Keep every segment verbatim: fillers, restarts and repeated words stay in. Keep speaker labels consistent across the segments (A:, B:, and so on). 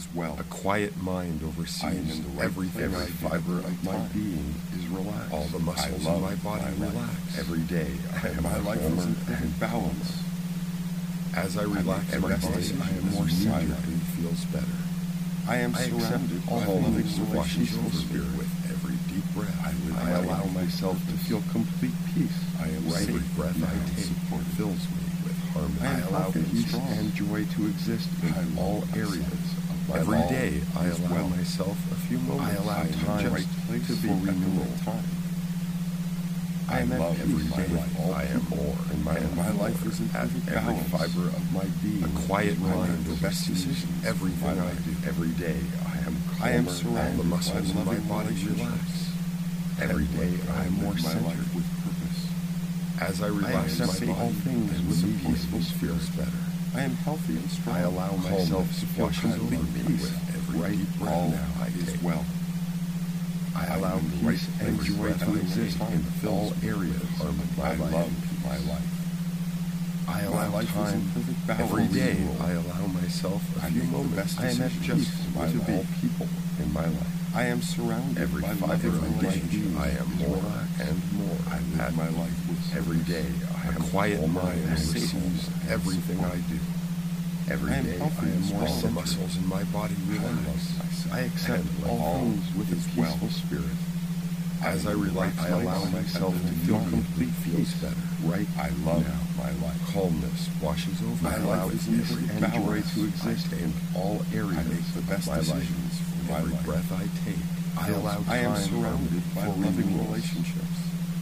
A: is well.
B: A quiet mind oversees
A: I am in the right
B: everything.
A: place.
B: Every fiber of my being
A: is relaxed.
B: All the muscles in my body
A: my
B: relax.
A: Life.
B: Every day I am
A: my life is in perfect balance.
B: As I relax
A: I
B: my body, I am more centered and feels better.
A: I am
B: I
A: surrounded by
B: all
A: loving
B: washes
A: peaceful
B: over
A: spirit.
B: me with every deep breath.
A: I, live
B: I allow
A: life
B: myself to feel complete peace.
A: I am
B: right. Every
A: safe
B: breath I
A: and
B: take
A: supported.
B: fills me with harmony.
A: I,
B: I allow peace
A: strong.
B: and joy to exist in
A: I
B: all areas of my
A: Every
B: life.
A: day
B: I
A: is
B: allow
A: well.
B: myself a few moments.
A: I allow
B: I
A: time
B: just
A: right place
B: to be
A: for renewal.
B: time.
A: I,
B: I am
A: love
B: at peace
A: my
B: with
A: life.
B: all I am more, and my,
A: and my life is in
B: at
A: perfect
B: every
A: balance.
B: fiber of my being. A quiet mind
A: the best decisions.
B: Everything
A: My
B: I
A: life.
B: do. Every day I am calmer.
A: I am
B: All
A: surrounded
B: the muscles
A: by
B: in my
A: loving
B: body relax. Every day I am more
A: my
B: centered.
A: life with purpose.
B: As I relax
A: I
B: my
A: accept
B: body,
A: all things
B: and
A: with a
B: immediately
A: peaceful spirit.
B: feels better.
A: I am healthy and strong.
B: I allow myself to feel
A: washes
B: complete
A: over me
B: peace
A: with
B: every
A: right
B: deep breath
A: all
B: now I
A: is
B: take.
A: well.
B: I
A: I
B: allow
A: am the
B: peace
A: right
B: and
A: every
B: joy
A: breath
B: to
A: I
B: exist
A: take
B: in
A: fills
B: all
A: me
B: areas
A: with
B: of my
A: I
B: life.
A: love my life.
B: I
A: My
B: allow
A: life is in
B: time
A: perfect balance.
B: every day.
A: Renewal.
B: I allow myself a
A: I
B: few
A: make the
B: moments.
A: best
B: I am at
A: decisions
B: just
A: in my
B: to be
A: life.
B: people in my life.
A: I am surrounded
B: Every
A: by
B: fiber
A: loving
B: of my
A: relationships.
B: being, I am
A: is
B: more
A: relaxed.
B: and more.
A: I live
B: at
A: my life with
B: every
A: purpose.
B: day. I
A: A
B: am
A: quiet
B: calmer
A: mind
B: and
A: is
B: receives
A: safe and
B: everything I
A: supported.
B: do. Every
A: I am
B: day
A: healthy
B: I am
A: and
B: more
A: strong.
B: All the muscles in my body relax.
A: myself.
B: I accept
A: And
B: all
A: all
B: things with a
A: is
B: peaceful
A: well.
B: spirit.
A: I
B: As I
A: am
B: relax,
A: right
B: I allow
A: place
B: myself
A: at the
B: to feel
A: moment.
B: complete peace better. Right
A: I love
B: now.
A: my life.
B: Calmness washes over
A: My
B: me.
A: life
B: Allow
A: is in
B: peace
A: perfect
B: and joy
A: balance.
B: to exist
A: I
B: in all areas
A: I make the best
B: of my life.
A: decisions for my
B: Every
A: life.
B: breath I take, I allow
A: I am
B: time
A: surrounded by
B: for
A: loving
B: renewals.
A: relationships.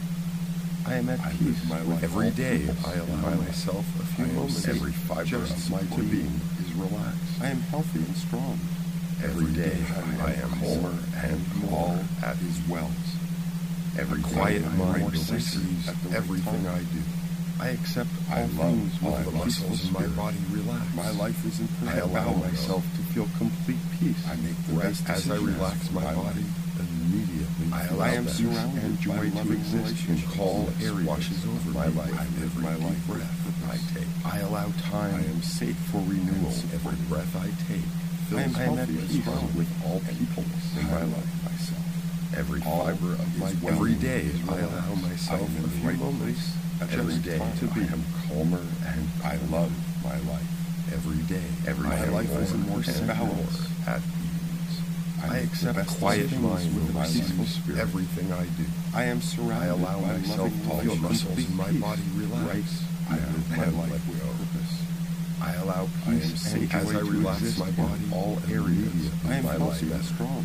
B: I am at
A: I
B: peace
A: live my
B: with
A: life
B: every
A: all
B: day.
A: peoples
B: I
A: in
B: allow
A: my life.
B: myself a few
A: I am
B: moments.
A: safe.
B: Every fiber
A: Just
B: of my
A: to be
B: being is relaxed.
A: I am healthy and strong.
B: Every day I am calmer and
A: all
B: more at
A: is well.
B: Every
A: A
B: quiet
A: quiet
B: mind
A: mind
B: oversees
A: at the right
B: everything
A: time.
B: I do. I accept
A: I
B: all
A: love
B: things
A: my
B: with a
A: life.
B: muscles in my
A: Spirit.
B: body relax.
A: My life is in
B: I
A: perfect
B: allow
A: balance.
B: myself to feel complete peace.
A: I make the
B: right
A: best
B: as I
A: decisions
B: relax
A: for
B: my
A: my
B: body.
A: life.
B: Immediately, I
A: I
B: allow
A: am
B: peace
A: surrounded
B: and
A: by
B: joy to
A: loving
B: exist in
A: relationships.
B: all
A: Calmness
B: areas
A: washes
B: of
A: over
B: my
A: me.
B: life.
A: I live
B: Every
A: my
B: deep
A: life with
B: breath I
A: purpose.
B: take, I allow time.
A: I am safe
B: for renewal.
A: and
B: Every
A: supported.
B: breath I take
A: I am
B: fills me
A: healthy
B: at
A: and
B: peace
A: strong.
B: with all people in my
A: I
B: life.
A: love myself.
B: Every
A: All
B: fiber of my
A: is
B: being.
A: well.
B: Every day
A: Is
B: I
A: relaxed.
B: allow myself
A: I am in
B: a
A: the
B: few
A: right
B: moments.
A: place at the
B: Every
A: right
B: day
A: time.
B: to be
A: I am
B: calmer and
A: I love my life.
B: every day. Every
A: My
B: day
A: life is in
B: more
A: more
B: and
A: balance.
B: more at ease.
A: I
B: I
A: make the
B: accept
A: best
B: quiet
A: decisions
B: mind
A: with
B: with
A: my
B: a peaceful
A: life.
B: spirit. Everything I do.
A: I am
B: I
A: surrounded
B: allow
A: by
B: myself
A: loving
B: to feel muscles
A: relationships.
B: in my body relax.
A: Right. I
B: now
A: live my
B: and
A: life
B: let
A: with
B: go.
A: purpose.
B: I allow
A: I am
B: peace
A: safe
B: and as
A: joy
B: I
A: to
B: relax
A: exist
B: my
A: in
B: body.
A: all
B: areas of
A: I am
B: my life.
A: healthy and strong.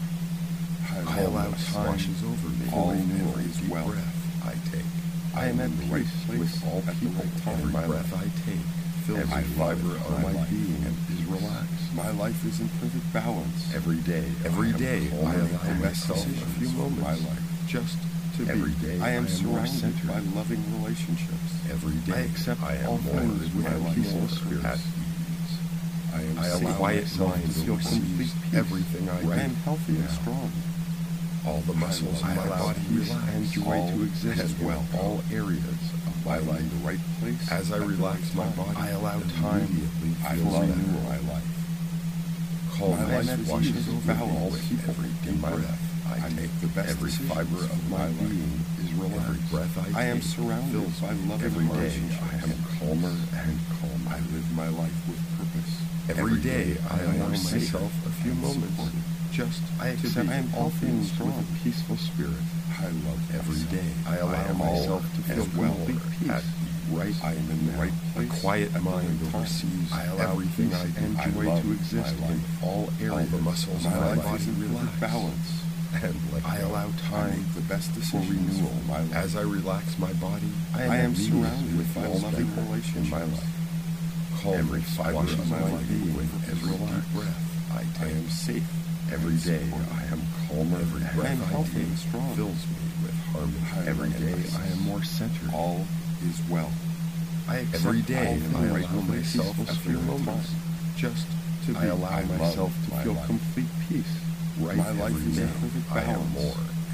B: I allow
A: love
B: time
A: washes
B: over me.
A: all
B: Renewal
A: every
B: deep
A: well.
B: breath I take.
A: I am
B: at
A: in the right
B: peace
A: place
B: with all
A: at the
B: people.
A: right time.
B: Every
A: My
B: breath
A: life.
B: I take fills
A: Every
B: every fiber
A: love
B: of
A: my
B: my
A: life
B: being
A: is
B: is relaxed.
A: My life is in perfect balance.
B: Every day, every
A: I am
B: day,
A: calm
B: I
A: and
B: allow
A: make the best
B: myself a
A: decisions
B: few
A: for
B: moments.
A: my life.
B: Just to
A: Every
B: be.
A: day
B: I am,
A: more
B: surrounded
A: centered
B: by
A: by loving relationships.
B: every day. I accept
A: I am
B: all
A: more
B: things
A: with
B: with
A: my
B: a
A: life.
B: peaceful
A: More
B: spirit.
A: at
B: At ease.
A: I am
B: I
A: safe.
B: allow quiet mind
A: to
B: to
A: feel
B: receive
A: complete peace.
B: everything I do.
A: I am healthy and
B: now.
A: strong.
B: All the muscles in
A: I
B: my
A: allow
B: body
A: peace
B: relax.
A: and joy
B: all
A: to exist
B: as
A: in
B: well. All areas of my
A: I am
B: life.
A: in the right place.
B: As I
A: at the
B: relax
A: right
B: my
A: time.
B: body, I allow time. Immediately
A: I
B: feels
A: love
B: better.
A: my life.
B: Calmness
A: My life is
B: washes
A: in
B: over
A: balance.
B: all people. Every deep
A: my
B: breath
A: life.
B: I,
A: I
B: take.
A: make the best
B: Every
A: decisions
B: fiber of
A: for
B: my
A: my life.
B: being is relaxed. Every breath I,
A: I am
B: take
A: surrounded
B: fills
A: by
B: me.
A: loving
B: Every day
A: relationships.
B: I am calmer and calmer.
A: I live my life with purpose.
B: Every day I allow
A: am safe
B: myself a few
A: and
B: moments.
A: supported.
B: Just
A: I
B: to
A: accept
B: be.
A: I am
B: all
A: healthy and
B: things with
A: strong.
B: a peaceful spirit.
A: I love
B: Every
A: myself.
B: day I allow
A: am
B: myself
A: all
B: to feel
A: as well
B: complete peace.
A: at
B: Right
A: I am in the
B: now.
A: right place.
B: A quiet
A: at the
B: mind
A: right time.
B: oversees
A: I allow
B: everything
A: peace
B: I do.
A: and
B: I
A: joy
B: love
A: to exist
B: my
A: in
B: life.
A: all areas.
B: All the muscles
A: my
B: in my
A: life
B: body
A: is in perfect
B: relax.
A: balance.
B: And let
A: I
B: go.
A: allow
B: I
A: time
B: make
A: the best
B: for
A: decisions
B: renewal.
A: for my life.
B: As I relax my body,
A: I am, I am
B: immediately
A: surrounded by
B: feels
A: loving
B: better
A: relationships.
B: in my life. Calmness
A: Every fiber
B: washes
A: of my
B: my
A: life
B: being
A: with
B: with
A: every
B: every deep
A: relax.
B: breath I
A: I
B: take.
A: am safe.
B: Every
A: and
B: day
A: supported.
B: I am calmer. Every
A: I
B: breath
A: am
B: I
A: healthy
B: take
A: and strong.
B: fills me with harmony.
A: I
B: Every
A: love
B: day
A: myself.
B: I am more centered.
A: All is well.
B: I every day
A: all
B: I
A: the right
B: allow
A: moments
B: myself
A: at
B: a
A: the
B: few
A: right
B: moments
A: time.
B: just to be.
A: I allow
B: I
A: myself
B: love
A: to
B: my
A: feel
B: life.
A: complete peace.
B: Right
A: My life
B: every
A: is in
B: day
A: perfect
B: I am
A: balance.
B: more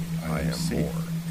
A: I
B: I
A: am
B: am
A: safe
B: more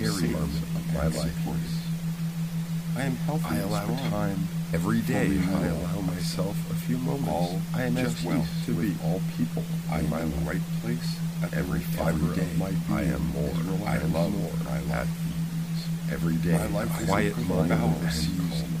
B: areas
A: safe
B: of my
A: and
B: life.
A: supported. I am healthy
B: I
A: and
B: allow
A: strong.
B: time every day.
A: Fully
B: I
A: know
B: allow myself a few moments.
A: All
B: I am
A: just
B: at
A: well
B: peace to
A: with
B: be
A: all people. I
B: in
A: am
B: my
A: in the
B: life.
A: right place at the
B: Every
A: right
B: fiber
A: day.
B: of my being
C: I am more.
B: is
A: I
B: relaxed
A: love
B: more
A: my
B: at
A: life.
B: ease.
C: Every day,
A: My life is
B: quiet
A: in
B: mind
A: balance and
B: receives
A: calm.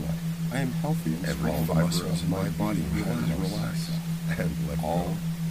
B: life.
C: I am healthy and
B: Every
C: strong.
B: fiber
C: Muscles
B: of my body
C: has
B: has
C: relaxed.
B: and let
C: All
B: go.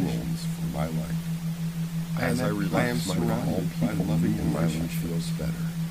C: decisions for my life.
B: As I
C: am-
B: relax
C: I am
B: my
C: surrounded
B: all
C: by
B: people
C: loving
B: me and my life
C: relationships.
B: feels better.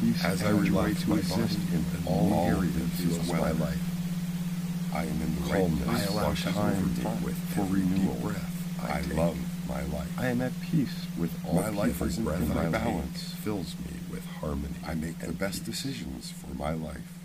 B: peace
A: As I
B: and joy
A: relax
B: to
A: my
B: exist
A: body
B: in
A: and
B: all
A: all
B: areas
A: that
B: of
A: fills
B: my
A: my
B: life.
A: life.
C: I am in the right
A: Calmness
C: place
B: I allow
A: washes
B: time
A: over me with
B: for
A: every
B: renewal.
A: deep breath I
C: I
A: take.
C: love my life.
B: I am at peace with all
C: My life
B: people.
C: is in
B: Breath
C: my
B: I
C: balance.
B: take fills me with harmony.
C: I make the
B: and
C: best
B: peace.
C: decisions for my life.